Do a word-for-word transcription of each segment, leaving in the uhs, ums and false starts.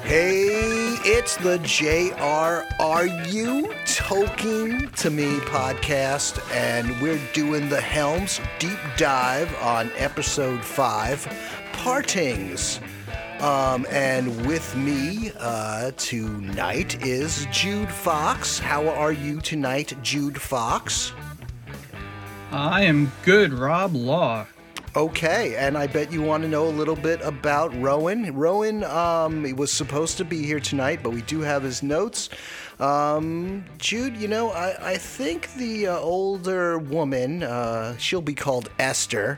Hey, it's the J R Are You Talking to Me podcast, and we're doing the Helms deep dive on episode five, Partings. Um, and with me uh, tonight is Jude Fox. How are you tonight, Jude Fox? I am good, Rob Law. Okay, and I bet you want to know a little bit about Rowan. Rowan um, he was supposed to be here tonight, but we do have his notes. Um, Jude, you know, I, I think the uh, older woman, uh, she'll be called Esther,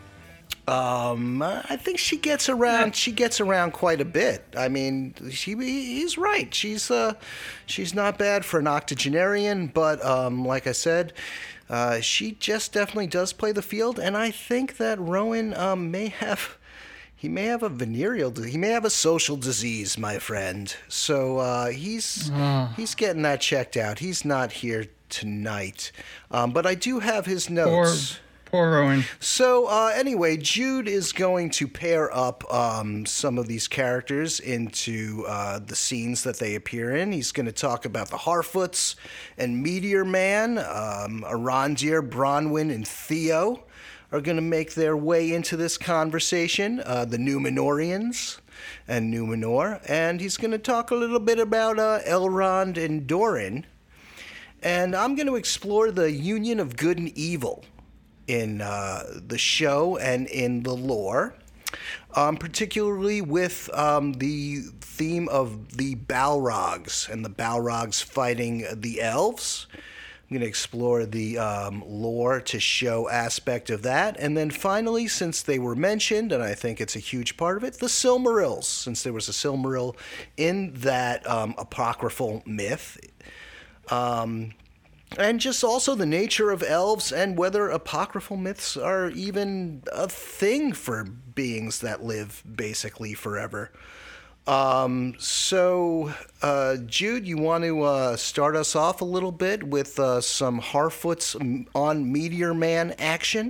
um, I think she gets around. She gets around quite a bit. I mean, she he's right. She's uh, she's not bad for an octogenarian, but um, like I said. Uh, she just definitely does play the field, and I think that Rowan um, may have, he may have a venereal, he may have a social disease, my friend. So uh, he's uh. he's getting that checked out. He's not here tonight, um, but I do have his notes. Poor, poor Rowan. So uh, anyway, Jude is going to pair up um, some of these characters into uh, the scenes that they appear in. He's going to talk about the Harfoots and Meteor Man. Um, Arondir, Bronwyn, and Theo are going to make their way into this conversation. Uh, the Numenorians and Numenor. And he's going to talk a little bit about uh, Elrond and Doran. And I'm going to explore the union of good and evil in uh, the show and in the lore, um, particularly with um, the theme of the Balrogs and the Balrogs fighting the elves. I'm going to explore the um, lore to show aspect of that. And then finally, since they were mentioned, and I think it's a huge part of it, the Silmarils, since there was a Silmaril in that um, apocryphal myth. Um... And just also the nature of elves and whether apocryphal myths are even a thing for beings that live basically forever. Um, so, uh, Jude, you want to uh, start us off a little bit with uh, some Harfoots on Meteor Man action?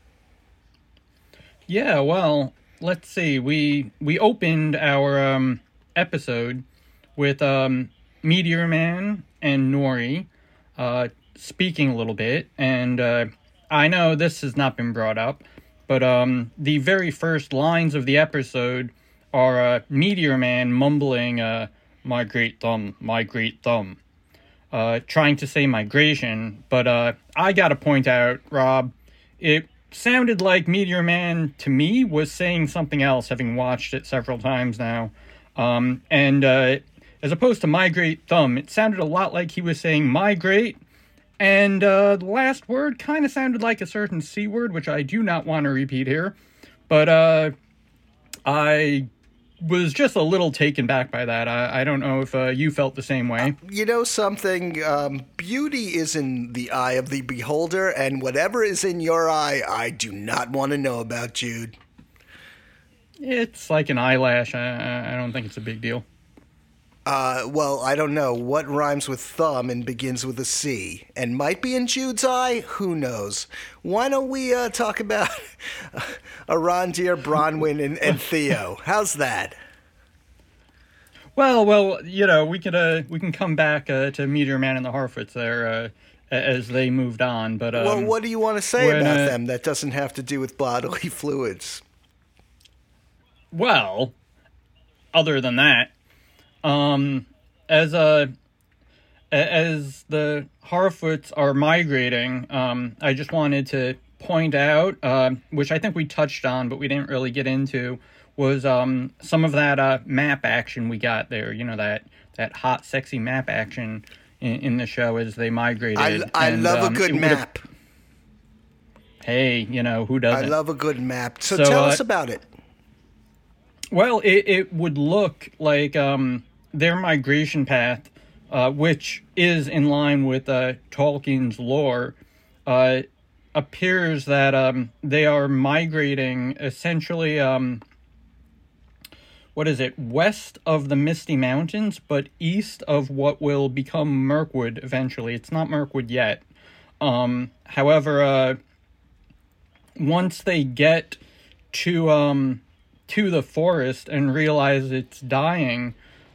Yeah, well, let's see. We we opened our um, episode with um, Meteor Man and Nori. Uh, speaking a little bit, and uh, I know this has not been brought up, but um, the very first lines of the episode are uh, Meteor Man mumbling, uh, my great thumb, my great thumb, uh, trying to say migration, but uh, I gotta point out, Rob, it sounded like Meteor Man, to me, was saying something else, having watched it several times now, um, and uh, as opposed to my great thumb, it sounded a lot like he was saying migrate, and uh, the last word kind of sounded like a certain C word, which I do not want to repeat here, but uh, I was just a little taken back by that. I, I don't know if uh, you felt the same way. Uh, you know something? Um, beauty is in the eye of the beholder, and whatever is in your eye, I do not want to know about, Jude. It's like an eyelash. I, I don't think it's a big deal. Uh, well, I don't know. What rhymes with thumb and begins with a C? And might be in Jude's eye? Who knows? Why don't we uh, talk about Arondir, Bronwyn, and, and Theo? How's that? Well, well, you know, we could uh, we can come back uh, to Meteor Man and the Harfoots there uh, as they moved on. But um, well, what do you want to say when, about uh, them that doesn't have to do with bodily fluids? Well, other than that. Um, as uh, as the Harfoots are migrating, um, I just wanted to point out, uh, which I think we touched on, but we didn't really get into, was um some of that uh map action we got there. You know, that that hot, sexy map action in, in the show as they migrated. I, I and, love um, a good map. Hey, you know, who doesn't? I love a good map. So, so tell uh, us about it. Well, it, it would look like um. their migration path, uh, which is in line with uh, Tolkien's lore, uh, appears that um, they are migrating essentially, um, what is it, west of the Misty Mountains, but east of what will become Mirkwood eventually. It's not Mirkwood yet. Um, however, uh, once they get to um, to the forest and realize it's dying,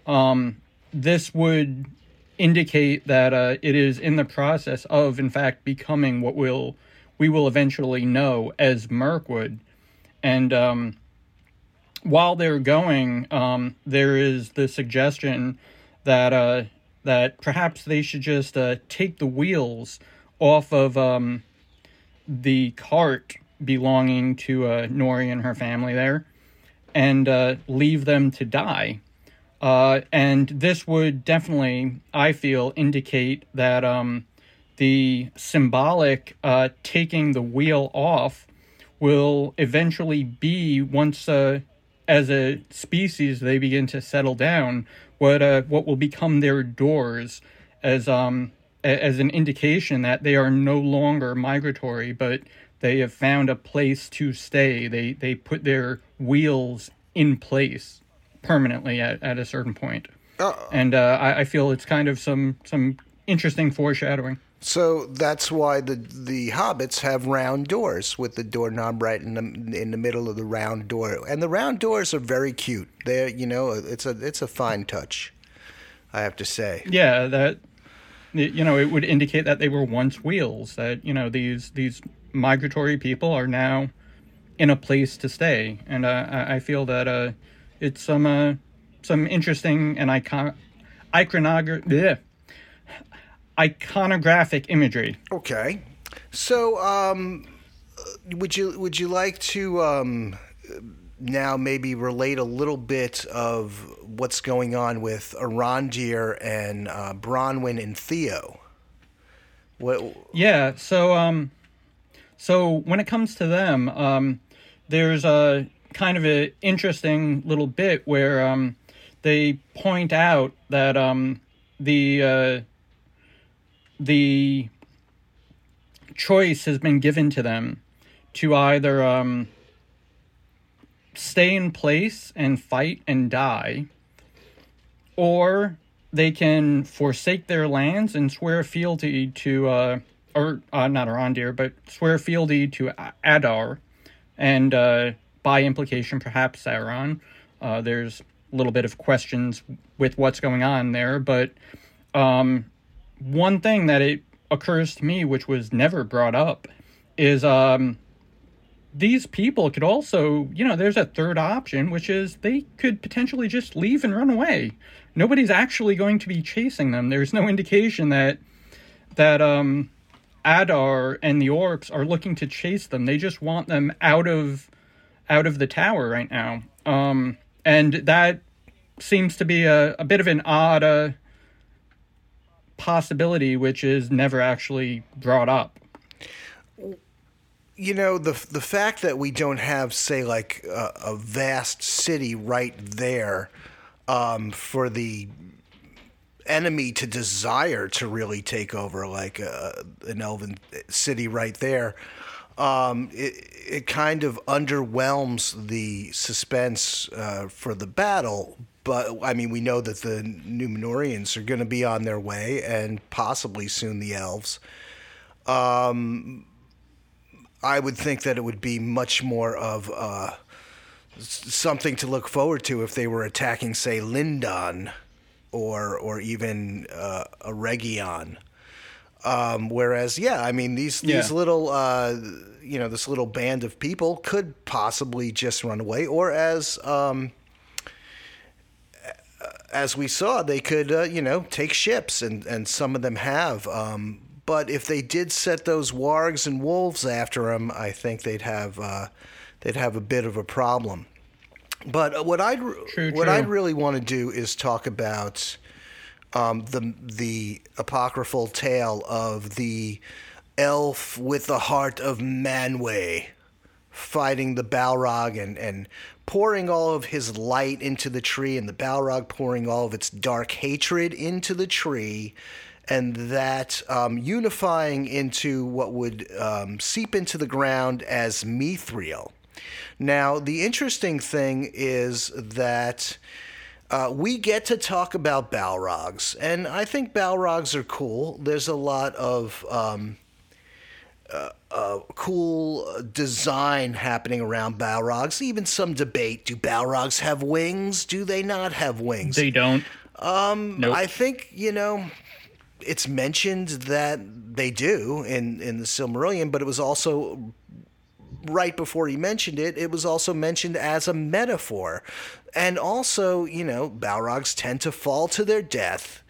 um, this would indicate that uh, it is in the process of, in fact, becoming what we'll, we will eventually know as Mirkwood. And um, while they're going, um, there is the suggestion that uh, that perhaps they should just uh, take the wheels off of um, the cart belonging to uh, Nori and her family there, and uh, leave them to die. Uh, and this would definitely, I feel, indicate that um, the symbolic uh, taking the wheel off will eventually be, once uh, as a species they begin to settle down, what uh, what will become their doors, as um as an indication that they are no longer migratory, but they have found a place to stay. They they put their wheels in place permanently at, at a certain point. Uh, and uh, I, I feel it's kind of some some interesting foreshadowing. So that's why the the hobbits have round doors with the doorknob right in the in the middle of the round door, and the round doors are very cute. They're you know it's a it's a fine touch, I have to say. Yeah, that you know it would indicate that they were once wheels. That you know these these migratory people are now in a place to stay, and uh, I I feel that uh, it's some uh, some interesting and icon iconography. iconographic imagery. Okay, so um, would you would you like to um, now maybe relate a little bit of what's going on with Arondir and uh, Bronwyn and Theo? What? Yeah. So um, so when it comes to them, um, there's a kind of an interesting little bit where um, they point out that um, the uh, the choice has been given to them to either um, stay in place and fight and die, or they can forsake their lands and swear fealty to, uh, or uh, not Arondir, but swear fealty to Adar, and uh, by implication, perhaps Sauron. Uh, there's a little bit of questions with what's going on there, but um, one thing that it occurs to me, which was never brought up, is um, these people could also, you know, there's a third option, which is they could potentially just leave and run away. Nobody's actually going to be chasing them. There's no indication that that um, Adar and the orcs are looking to chase them. They just want them out of out of the tower right now. Um, and that seems to be a, a bit of an odd uh, possibility, which is never actually brought up. You know, the the fact that we don't have, say, like a, a vast city right there um, for the enemy to desire to really take over, like a, an elven city right there, um, it, it kind of underwhelms the suspense uh, for the battle. But, I mean, we know that the Númenóreans are going to be on their way, and possibly soon the elves. Um... I would think that it would be much more of uh, something to look forward to if they were attacking, say, Lindon or or even uh, a Region. Um, whereas, yeah, I mean, these yeah. these little, uh, you know, this little band of people could possibly just run away, or as um, as we saw, they could, uh, you know, take ships, and, and some of them have. Um, But if they did set those wargs and wolves after them, I think they'd have uh, they'd have a bit of a problem. But what I'd true, what true. I'd really want to do is talk about um, the the apocryphal tale of the elf with the heart of Manwë fighting the Balrog and, and pouring all of his light into the tree, and the Balrog pouring all of its dark hatred into the tree. And that um, unifying into what would um, seep into the ground as Mithril. Now, the interesting thing is that uh, we get to talk about Balrogs, and I think Balrogs are cool. There's a lot of um, uh, uh, cool design happening around Balrogs. Even some debate: do Balrogs have wings? Do they not have wings? They don't. Um, nope. I think you know. It's mentioned that they do in, in the Silmarillion, but it was also right before he mentioned it, it was also mentioned as a metaphor. And also, you know, Balrogs tend to fall to their death.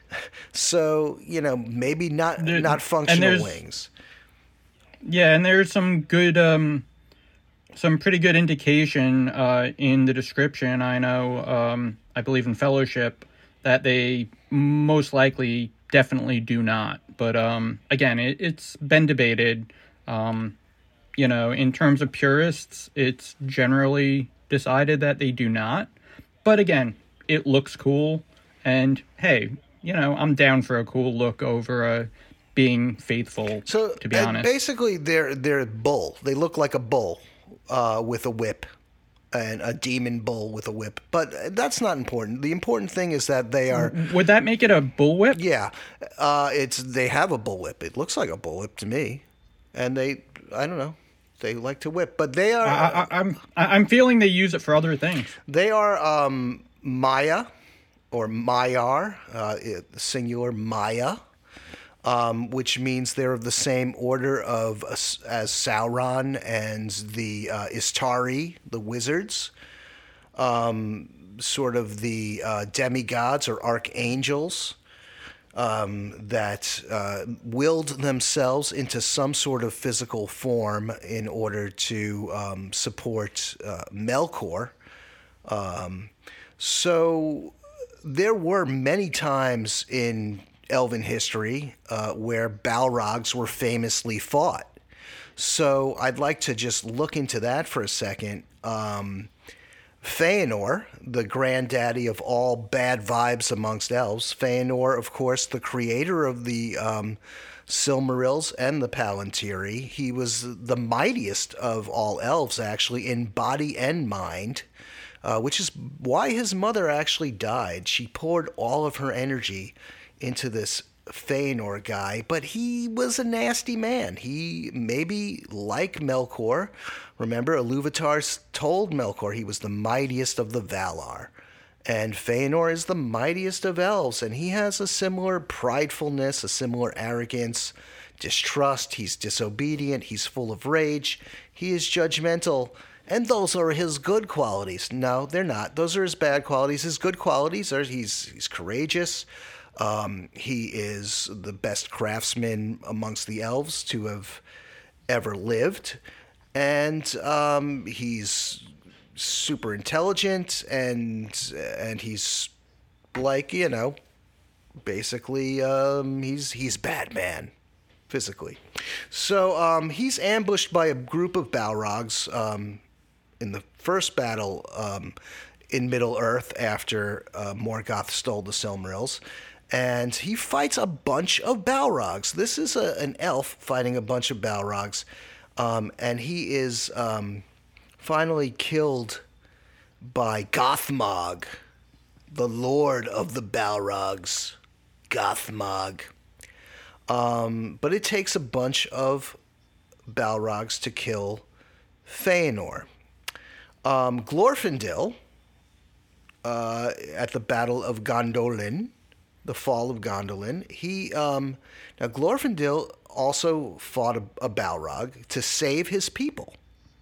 So, you know, maybe not there, not functional wings. Yeah, and there's some good, um, some pretty good indication uh, in the description. I know, um, I believe in Fellowship, that they most likely definitely do not. But um, again, it, it's been debated. Um, you know, in terms of purists, it's generally decided that they do not. But again, it looks cool. And hey, you know, I'm down for a cool look over uh, being faithful, so, to be honest. Basically, they're, they're bull. They look like a bull uh, with a whip. And a demon bull with a whip. But that's not important. The important thing is that they are... Would that make it a bullwhip? Yeah. Uh, it's they have a bullwhip. It looks like a bullwhip to me. And they, I don't know, they like to whip. But they are... I, I, I'm I'm feeling they use it for other things. They are um, Maya, or Maiar, uh, singular Maya, um, which means they're of the same order of as, as Sauron and the uh, Istari, the wizards, um, sort of the uh, demigods or archangels um, that uh, willed themselves into some sort of physical form in order to um, support uh, Melkor. Um, so there were many times in Elven history uh, where Balrogs were famously fought. So I'd like to just look into that for a second. Um, Feanor, the granddaddy of all bad vibes amongst elves. Feanor, of course, the creator of the um, Silmarils and the Palantiri. He was the mightiest of all elves, actually, in body and mind, uh, which is why his mother actually died. She poured all of her energy into this Feanor guy, but he was a nasty man. He maybe like Melkor. Remember, Iluvatar told Melkor he was the mightiest of the Valar. And Feanor is the mightiest of elves, and he has a similar pridefulness, a similar arrogance, distrust. He's disobedient. He's full of rage. He is judgmental. And those are his good qualities. No, they're not. Those are his bad qualities. His good qualities are he's he's courageous. Um, he is the best craftsman amongst the elves to have ever lived. And um, he's super intelligent, and and he's like, you know, basically um, he's he's Batman physically. So um, he's ambushed by a group of Balrogs um, in the first battle um, in Middle-earth after uh, Morgoth stole the Silmarils. And he fights a bunch of Balrogs. This is a, an elf fighting a bunch of Balrogs. Um, and he is um, finally killed by Gothmog, the lord of the Balrogs. Gothmog. Um, but it takes a bunch of Balrogs to kill Feanor. Um, Glorfindel, uh, at the Battle of Gondolin, the fall of Gondolin, he um, now Glorfindel also fought a, a Balrog to save his people.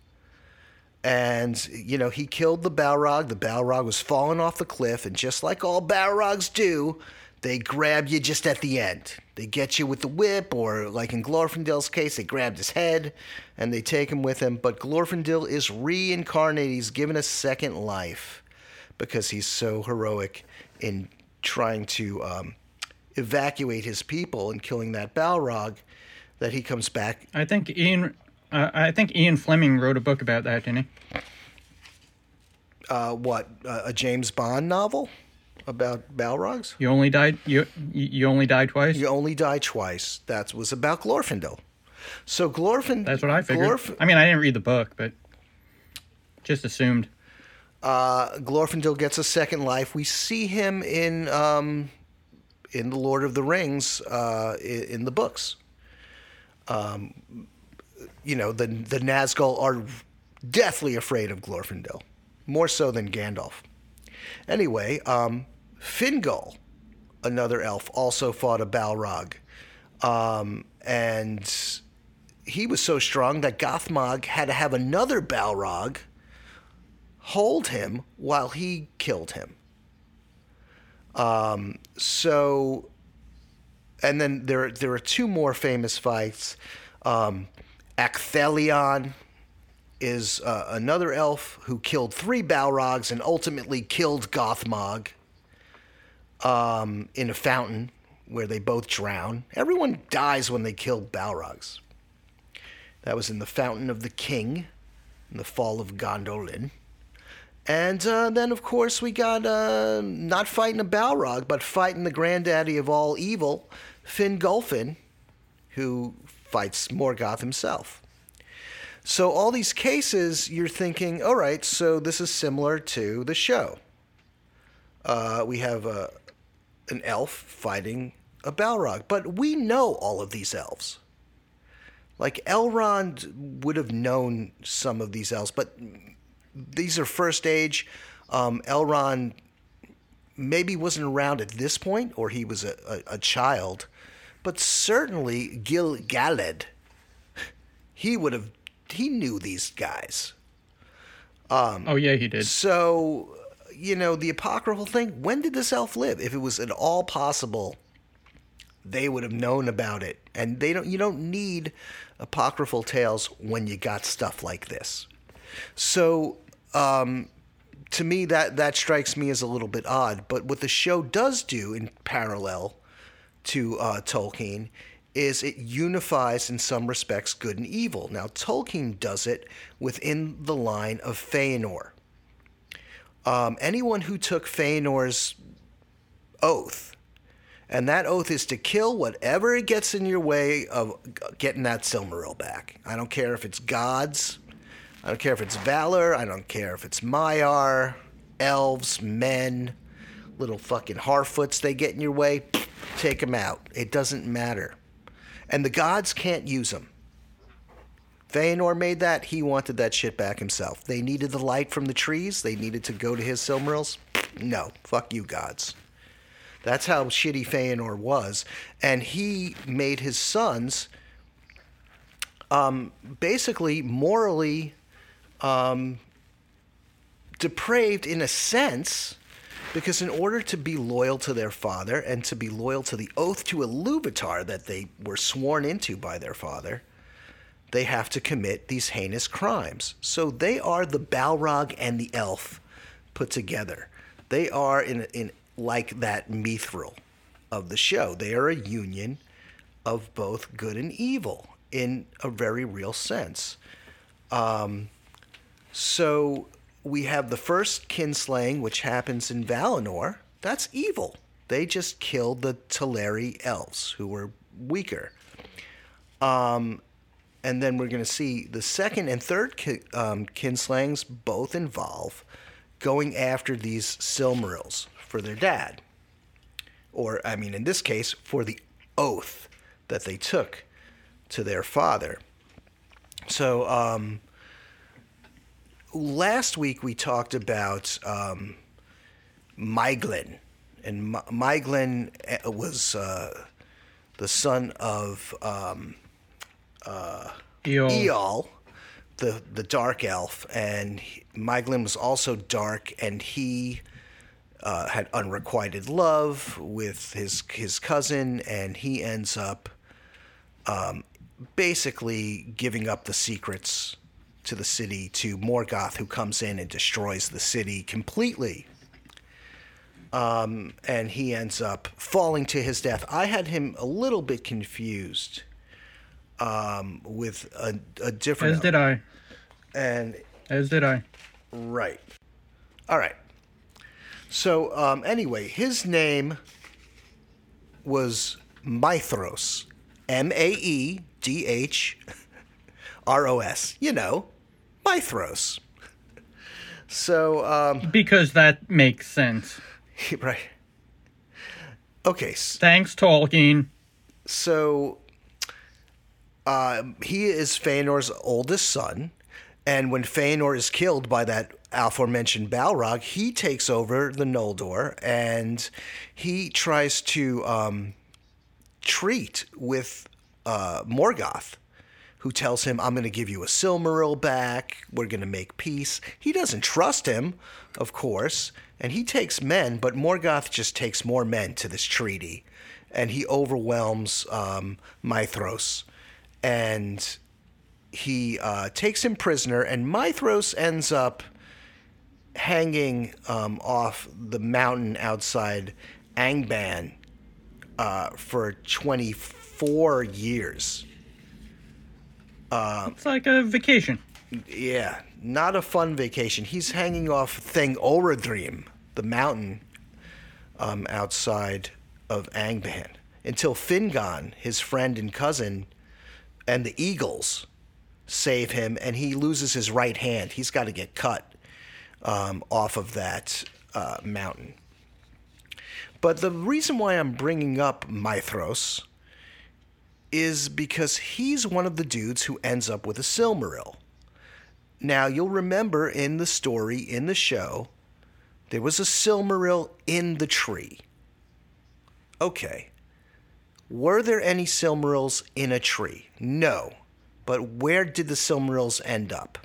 And, you know, he killed the Balrog. The Balrog was falling off the cliff, and just like all Balrogs do, they grab you just at the end. They get you with the whip, or like in Glorfindel's case, they grabbed his head, and they take him with him. But Glorfindel is reincarnated. He's given a second life because he's so heroic in trying to um, evacuate his people and killing that Balrog that he comes back. I think Ian... Uh, I think Ian Fleming wrote a book about that, didn't he? Uh, what, uh, a James Bond novel about Balrogs? You only died. You you only died twice. You only die twice. That was about Glorfindel. So Glorfindel. That's what I figured. Glorf- I mean, I didn't read the book, but just assumed. Uh, Glorfindel gets a second life. We see him in um, in the Lord of the Rings uh, in, in the books. Um. you know, the the Nazgul are deathly afraid of Glorfindel, more so than Gandalf. Anyway, um, Fingal, another elf, also fought a Balrog, um, and he was so strong that Gothmog had to have another Balrog hold him while he killed him. Um, so, and then there there are two more famous fights. Um, Acthelion is uh, another elf who killed three Balrogs and ultimately killed Gothmog um, in a fountain where they both drown. Everyone dies when they kill Balrogs. That was in the Fountain of the King, in the Fall of Gondolin. And uh, then, of course, we got uh, not fighting a Balrog, but fighting the granddaddy of all evil, Fingolfin, who fights Morgoth himself. So all these cases, you're thinking, all right, so this is similar to the show. Uh, we have a, an elf fighting a Balrog, but we know all of these elves. Like, Elrond would have known some of these elves, but these are First Age. Um, Elrond maybe wasn't around at this point, or he was a, a, a child, but certainly Gil-galad, he would have, he knew these guys. Um, oh, yeah, he did. So, you know, the apocryphal thing, when did this elf live? If it was at all possible, they would have known about it. And they don't. You don't need apocryphal tales when you got stuff like this. So, um, to me, that, that strikes me as a little bit odd. But what the show does do in parallel to uh, Tolkien is it unifies, in some respects, good and evil. Now, Tolkien does it within the line of Feanor. Um, anyone who took Feanor's oath, and that oath is to kill whatever it gets in your way of getting that Silmaril back. I don't care if it's gods. I don't care if it's Valar. I don't care if it's Maiar, elves, men, little fucking Harfoots they get in your way. Take them out. It doesn't matter. And the gods can't use them. Feanor made that. He wanted that shit back himself. They needed the light from the trees. They needed to go to his Silmarils. No. Fuck you, gods. That's how shitty Feanor was. And he made his sons um, basically morally um, depraved in a sense, because in order to be loyal to their father and to be loyal to the oath to Iluvatar that they were sworn into by their father, they have to commit these heinous crimes. So they are the Balrog and the elf put together. They are in in like that Mithril of the show. They are a union of both good and evil in a very real sense. Um, so we have the first kinslaying, which happens in Valinor. That's evil. They just killed the Teleri elves, who were weaker. Um, and then we're going to see the second and third ki- um, kinslayings both involve going after these Silmarils for their dad. Or, I mean, in this case, for the oath that they took to their father. So, um, last week we talked about um, Maeglin. And Ma- Maeglin was uh, the son of um, uh, Eol. Eol, the, the dark elf. And he, Maeglin was also dark, and he uh, had unrequited love with his his cousin, and he ends up um, basically giving up the secrets to the city to Morgoth, who comes in and destroys the city completely. Um, and he ends up falling to his death. I had him a little bit confused um, with a, a different... As did I. And As did I. Right. All right. So, um, anyway, his name was Maethros. M A E D H R O S. You know, Maethros. So, um... Because that makes sense. Right. Okay. Thanks, Tolkien. So, uh, he is Feanor's oldest son, and when Feanor is killed by that aforementioned Balrog, he takes over the Noldor, and he tries to um, treat with uh, Morgoth, who tells him, I'm going to give you a Silmaril back, we're going to make peace. He doesn't trust him, of course, and he takes men, but Morgoth just takes more men to this treaty, and he overwhelms um, Maethros, and he uh, takes him prisoner, and Maethros ends up hanging um, off the mountain outside Angband uh, for twenty-four years. Uh, it's like a vacation. Yeah, not a fun vacation. He's hanging off Thing Orodrim, the mountain um, outside of Angband, until Fingon, his friend and cousin, and the Eagles save him, and he loses his right hand. He's got to get cut um, off of that uh, mountain. But the reason why I'm bringing up Maethros is because he's one of the dudes who ends up with a Silmaril. Now, you'll remember in the story, in the show, there was a Silmaril in the tree. Okay. Were there any Silmarils in a tree? No. But where did the Silmarils end up?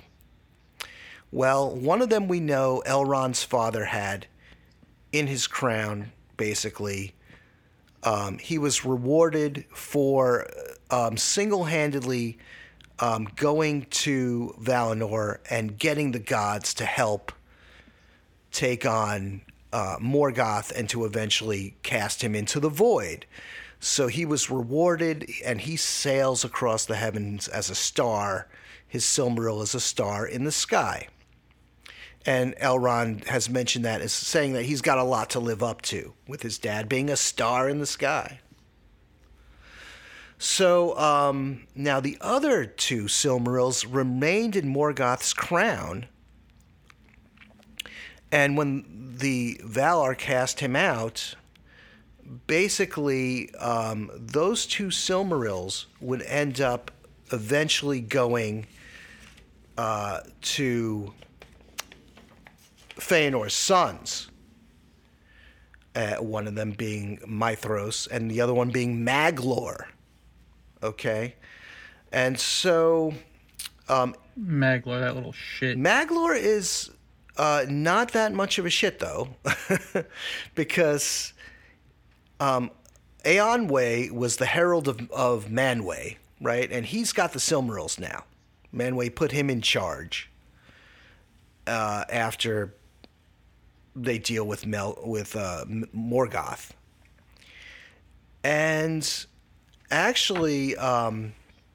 Well, one of them we know Elrond's father had in his crown, basically. Um, he was rewarded for um, single-handedly um, going to Valinor and getting the gods to help take on uh, Morgoth and to eventually cast him into the void. So he was rewarded, and he sails across the heavens as a star. His Silmaril is a star in the sky. And Elrond has mentioned that as saying that he's got a lot to live up to, with his dad being a star in the sky. So um, now the other two Silmarils remained in Morgoth's crown, and when the Valar cast him out, basically um, those two Silmarils would end up eventually going uh, to Feanor's sons, uh, one of them being Maethros and the other one being Maglor. Okay? And so... Um, Maglor, that little shit. Maglor is uh, not that much of a shit, though, because um, Eonwë was the herald of, of Manwë, right? And he's got the Silmarils now. Manwë put him in charge uh, after they deal with Mel with uh, Morgoth, and actually, um,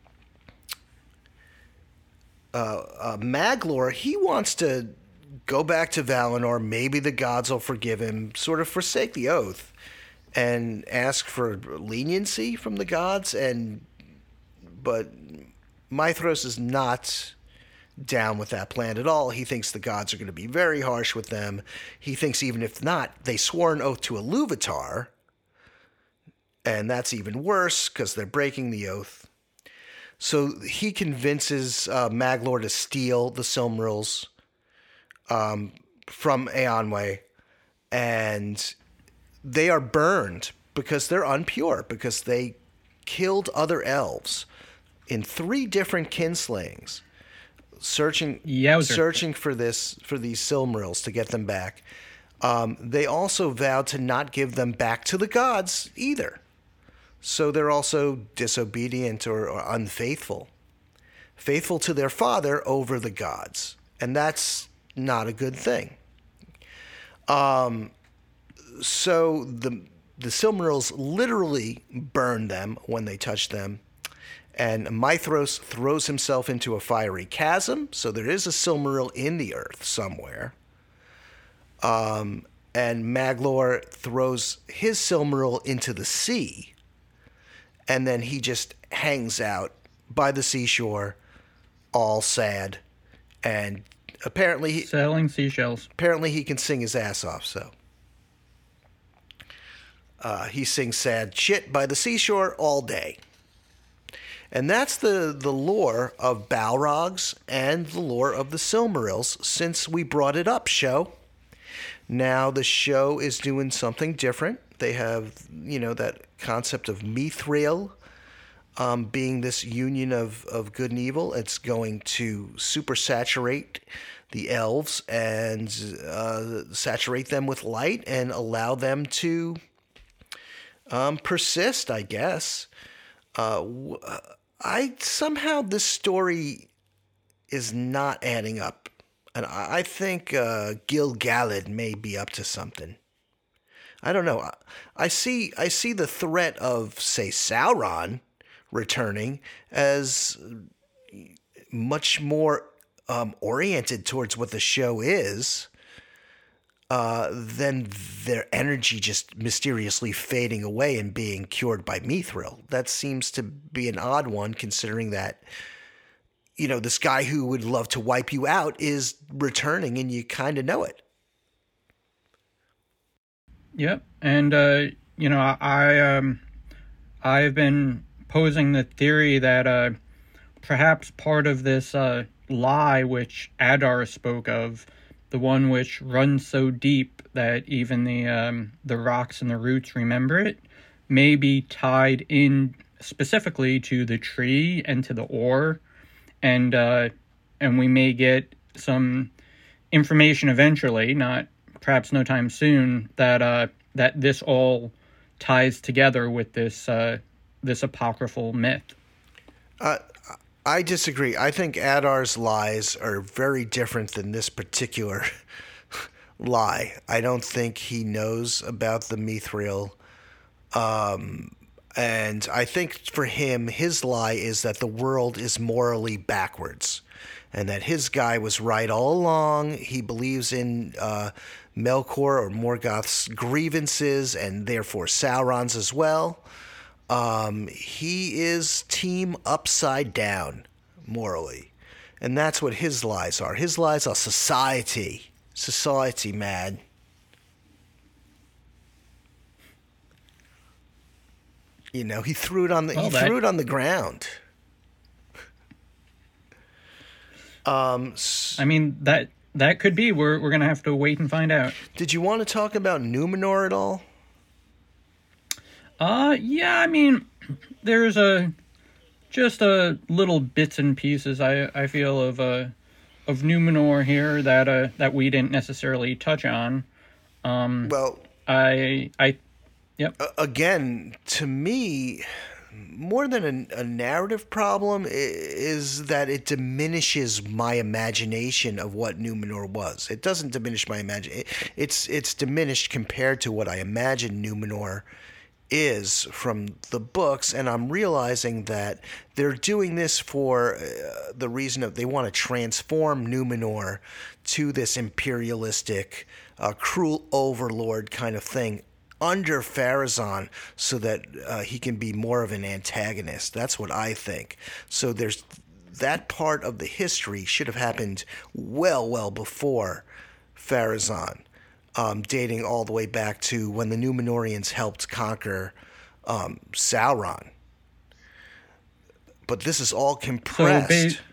uh, uh, Maglor, he wants to go back to Valinor. Maybe the gods will forgive him. Sort of forsake the oath and ask for leniency from the gods. And but Maethros is not down with that plan at all. He thinks the gods are going to be very harsh with them. He thinks even if not, they swore an oath to Iluvatar, and that's even worse because they're breaking the oath. So he convinces uh, Maglor to steal the Silmarils um, from Eonwë, and they are burned because they're unpure, because they killed other elves in three different kinslayings. Searching, Yowzer. searching for this for these Silmarils to get them back. Um, they also vowed to not give them back to the gods either. So they're also disobedient or, or unfaithful, faithful to their father over the gods, and that's not a good thing. Um, so the the Silmarils literally burn them when they touch them. And Maethros throws himself into a fiery chasm, so there is a Silmaril in the earth somewhere. Um, and Maglor throws his Silmaril into the sea, and then he just hangs out by the seashore, all sad, and apparently he, selling seashells. Apparently he can sing his ass off. So uh, he sings sad shit by the seashore all day. And that's the, the lore of Balrogs and the lore of the Silmarils since we brought it up, show. Now the show is doing something different. They have, you know, that concept of Mithril um, being this union of, of good and evil. It's going to supersaturate the elves and uh, saturate them with light and allow them to um, persist, I guess. Uh, I somehow this story is not adding up. And I think uh, Gil-galad may be up to something. I don't know. I see I see the threat of, say, Sauron returning as much more um, oriented towards what the show is uh, than their energy just mysteriously fading away and being cured by Mithril. That seems to be an odd one, considering that, you know, this guy who would love to wipe you out is returning and you kind of know it. Yep. And, uh, you know, I, I um, I've been posing the theory that uh, perhaps part of this uh, lie which Adar spoke of, the one which runs so deep that even the um, the rocks and the roots remember it, may be tied in specifically to the tree and to the ore. And uh, and we may get some information eventually, not perhaps no time soon, that uh, that this all ties together with this uh, this apocryphal myth. Uh, I disagree. I think Adar's lies are very different than this particular lie. I don't think he knows about the Mithril. Um, and I think for him, his lie is that the world is morally backwards and that his guy was right all along. He believes in uh, Melkor or Morgoth's grievances and therefore Sauron's as well. Um, he is team upside down morally. And that's what his lies are. His lies are society. Society, man. You know, he threw it on the well, he that... threw it on the ground. Um, I mean, that that could be. We're we're gonna have to wait and find out. Did you want to talk about Numenor at all? Uh, yeah. I mean, there's a just a little bits and pieces. I I feel of uh of Numenor here that uh that we didn't necessarily touch on. Um, well, I I, yep. Again, to me, more than a, a narrative problem is that it diminishes my imagination of what Numenor was. It doesn't diminish my imagination. It's it's diminished compared to what I imagine Numenor is from the books, and I'm realizing that they're doing this for uh, the reason of they want to transform Numenor to this imperialistic, uh, cruel overlord kind of thing under Pharazôn, so that uh, he can be more of an antagonist. That's what I think. So there's that part of the history should have happened well, well before Pharazôn, um, dating all the way back to when the Numenorians helped conquer um, Sauron. But this is all compressed. So, ba-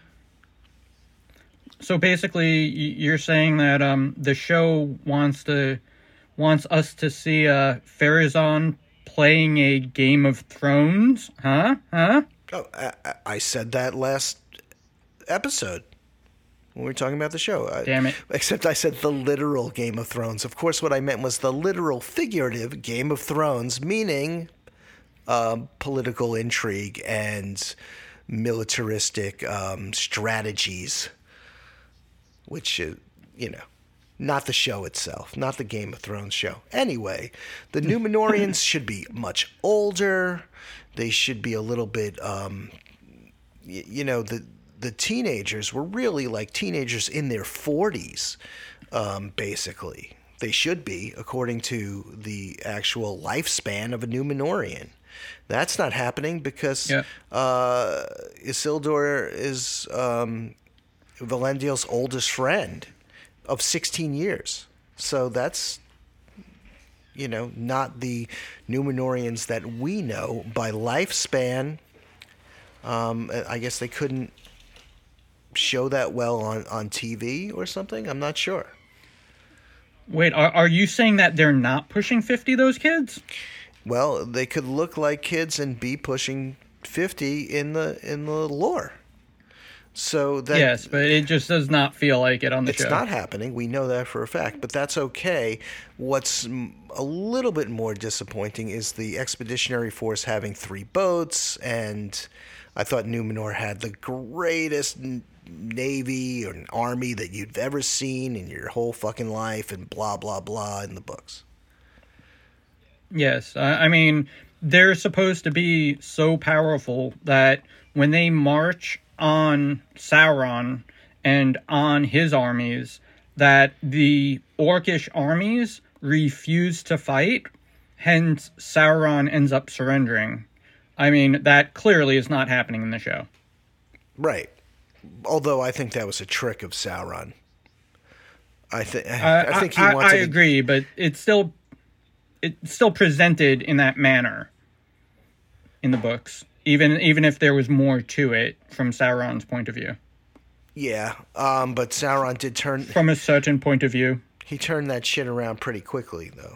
so basically, you're saying that um, the show wants to wants us to see uh, Pharazôn playing a Game of Thrones, huh? Huh? Oh, I, I said that last episode when we were talking about the show. Damn it. I, except I said the literal Game of Thrones. Of course, what I meant was the literal figurative Game of Thrones, meaning um, political intrigue and militaristic um, strategies, which, uh, you know, not the show itself, not the Game of Thrones show. Anyway, the Numenorians should be much older. They should be a little bit, um, y- you know, the the teenagers were really like teenagers in their forties, um, basically. They should be, according to the actual lifespan of a Numenorian. That's not happening because yeah. uh, Isildur is um, Valindiel's oldest friend of sixteen years. So that's, you know, not the Numenorians that we know by lifespan Um, I guess they couldn't show that well on, on T V or something. I'm not sure. Wait, are, are you saying that they're not pushing fifty, those kids? Well, they could look like kids and be pushing fifty in the in the lore. So that yes, but it just does not feel like it on the it's show. It's not happening. We know that for a fact, but that's okay. What's a little bit more disappointing is the Expeditionary Force having three boats, and I thought Numenor had the greatest navy or an army that you've ever seen in your whole fucking life, and blah, blah, blah in the books. Yes, I mean, they're supposed to be so powerful that when they march on Sauron and on his armies, that the Orcish armies refuse to fight, hence Sauron ends up surrendering. I mean, that clearly is not happening in the show. Right. Although I think that was a trick of Sauron. I, th- uh, I think he I, wanted I to... agree, but it's still it's still presented in that manner in the books. Even even if there was more to it from Sauron's point of view. Yeah, um, but Sauron did turn... From a certain point of view. He turned that shit around pretty quickly, though.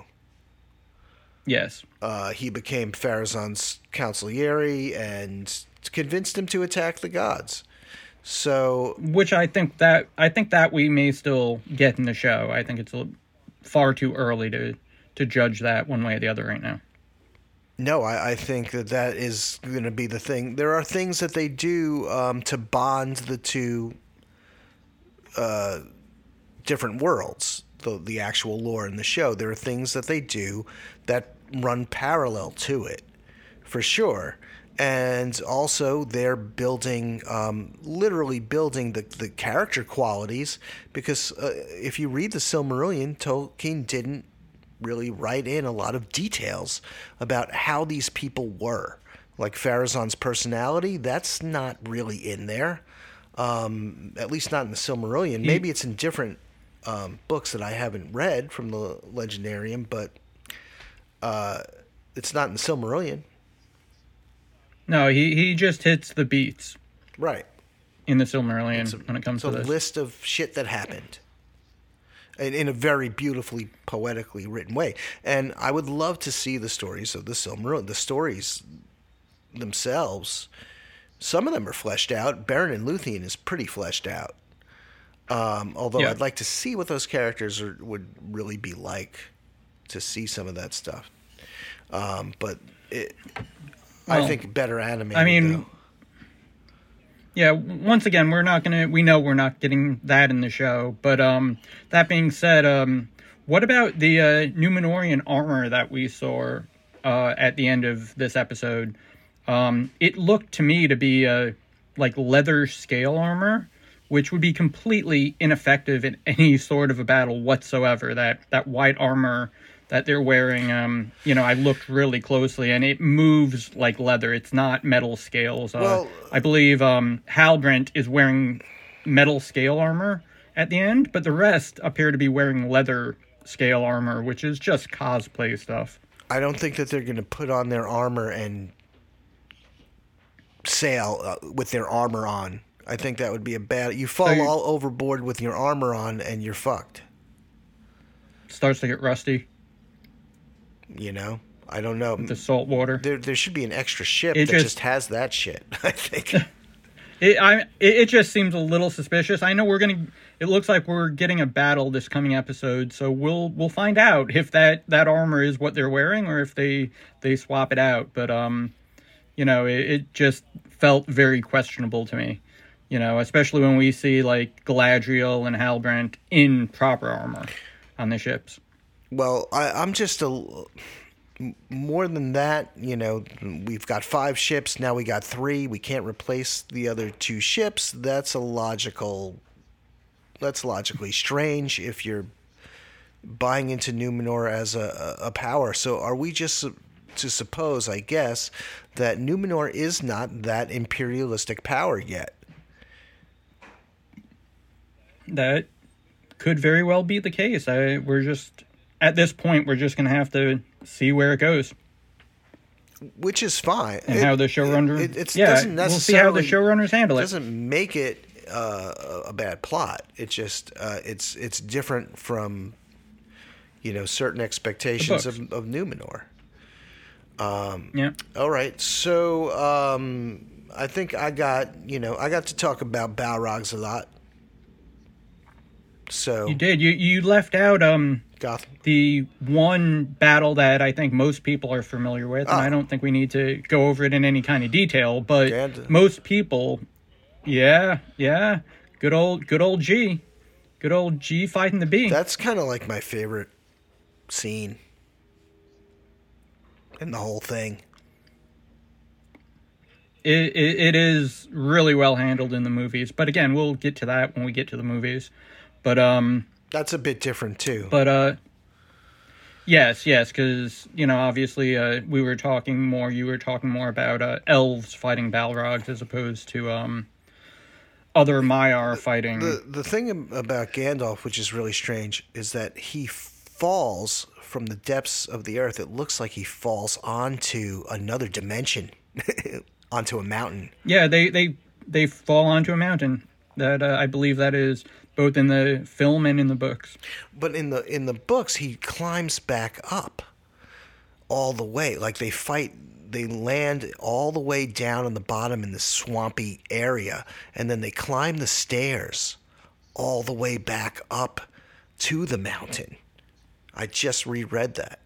Yes. Uh, he became Pharazon's consigliere and convinced him to attack the gods. So... Which I think that I think that we may still get in the show. I think it's a, far too early to, to judge that one way or the other right now. No, I, I think that that is going to be the thing. There are things that they do um, to bond the two uh, different worlds, the, the actual lore in the show. There are things that they do that run parallel to it, for sure. And also they're building, um, literally building the, the character qualities, because uh, if you read the Silmarillion, Tolkien didn't really write in a lot of details about how these people were. Like Pharazon's personality, that's not really in there. Um, at least not in the Silmarillion. He, Maybe it's in different um, books that I haven't read from the Legendarium, but uh, it's not in the Silmarillion. No, he, he just hits the beats. Right. In the Silmarillion a, when it comes to this. It's a list of shit that happened. In, in a very beautifully, poetically written way. And I would love to see the stories of the Silmarillion. The stories themselves, some of them are fleshed out. Beren and Luthien is pretty fleshed out. Um, although yeah. I'd like to see what those characters are, would really be like, to see some of that stuff. Um, but it, well, I think better animated, I mean, though. Yeah, once again, we're not going to, we know we're not getting that in the show. But um, that being said, um, what about the uh, Numenorian armor that we saw uh, at the end of this episode? Um, it looked to me to be uh, like leather scale armor, which would be completely ineffective in any sort of a battle whatsoever. That, that white armor that they're wearing, um, you know, I looked really closely, and it moves like leather. It's not metal scales. Uh, well, I believe um, Halbrand is wearing metal scale armor at the end, but the rest appear to be wearing leather scale armor, which is just cosplay stuff. I don't think that they're going to put on their armor and sail uh, with their armor on. I think that would be a bad... You fall so all overboard with your armor on, and you're fucked. Starts to get rusty. You know, I don't know. With the salt water. There, there should be an extra ship it that just, just has that shit. I think. it, I, it, it just seems a little suspicious. I know we're gonna. It looks like we're getting a battle this coming episode, so we'll we'll find out if that, that armor is what they're wearing or if they they swap it out. But um, you know, it, it just felt very questionable to me. You know, especially when we see like Galadriel and Halbrand in proper armor on the ships. Well, I, I'm just a more than that. You know, we've got five ships now. We got three. We can't replace the other two ships. That's a logical. That's logically strange if you're buying into Numenor as a, a power. So, are we just to suppose, I guess, that Numenor is not that imperialistic power yet? That could very well be the case. I, we're just. At this point, we're just going to have to see where it goes. which is fine. And it, how the showrunner, it, it yeah, doesn't we'll see how the necessarily showrunners handle it. doesn't make it uh, a bad plot. It just uh, it's it's different from, you know, certain expectations of, of Numenor. Um, yeah. All right, so um, I think I got you know I got to talk about Balrogs a lot. So You did. You you left out um Gotham. the one battle that I think most people are familiar with, and Oh. I don't think we need to go over it in any kind of detail. But Gandalf. most people, yeah, yeah, good old good old G, good old G fighting the B. That's kind of like my favorite scene in the whole thing. It, it it is really well handled in the movies, but again, we'll get to that when we get to the movies. But um. That's a bit different too. But, uh, yes, yes, because, you know, obviously uh, we were talking more, you were talking more about uh, elves fighting Balrogs as opposed to um, other Maiar fighting. The the thing about Gandalf, which is really strange, is that he falls from the depths of the earth. It looks like he falls onto another dimension, onto a mountain. Yeah, they, they, they fall onto a mountain. That uh, I believe that is both in the film and in the books. But in the in the books, he climbs back up all the way. Like they fight, they land all the way down on the bottom in the swampy area, and then they climb the stairs all the way back up to the mountain. I just reread that.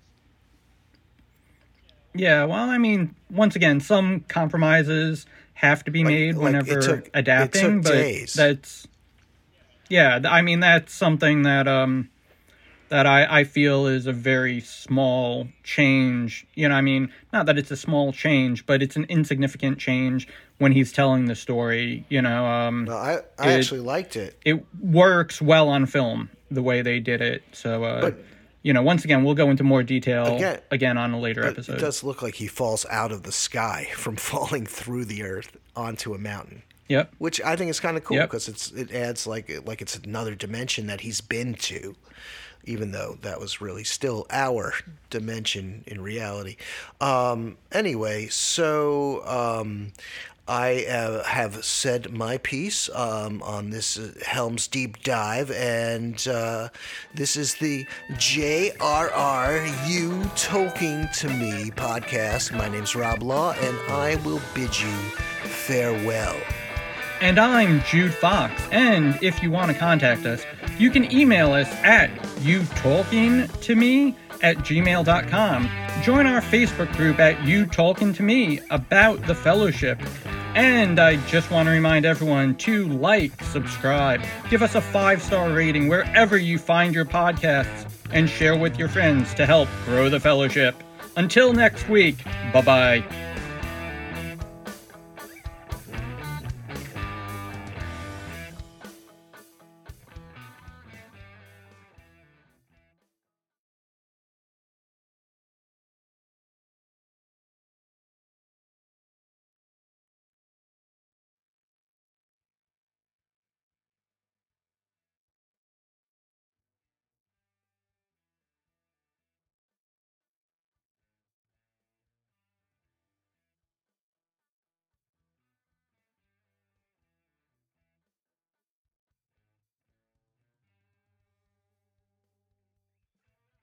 Yeah, well, I mean, once again, some compromises have to be made Like- like, it whenever took- it adapting, took but days. that's yeah. th- I mean, that's something that um that I I feel is a very small change. You know, I mean, not that it's a small change, but it's an insignificant change when he's telling the story. You know, um, No, I I It- actually liked it. it works well on film the way they did it. So, uh, But- you know, once again, we'll go into more detail Again- again, on a later But episode. it does look like he falls out of the sky from falling through the earth onto a mountain, Yep. which I think is kind of cool Yep. because it's it adds like like it's another dimension that he's been to, even though that was really still our dimension in reality. Um, anyway, so um, I uh, have said my piece um, on this uh, Helm's Deep Dive, and uh, this is the J R R You Talking to Me podcast. My name's Rob Law, and I will bid you farewell. And I'm Jude Fox, and if you want to contact us, you can email us at youtalkingtome at gmail dot com. Join our Facebook group at You Talking to Me about the Fellowship. And I just want to remind everyone to like, subscribe, give us a five-star rating wherever you find your podcasts, and share with your friends to help grow the Fellowship. Until next week, bye-bye.